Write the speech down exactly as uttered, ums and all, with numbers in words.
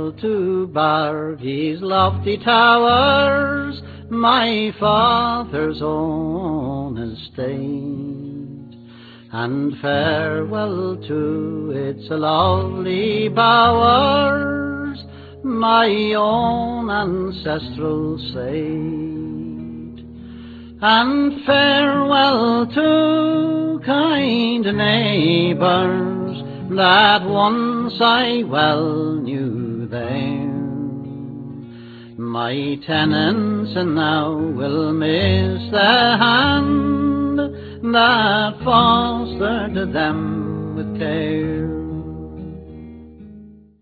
farewell to Bargie's lofty towers, my father's own estate, and farewell to its lovely bowers, my own ancestral seat, and farewell to kind neighbours that once I well knew there. My tenants now will miss the hand that fostered them with care.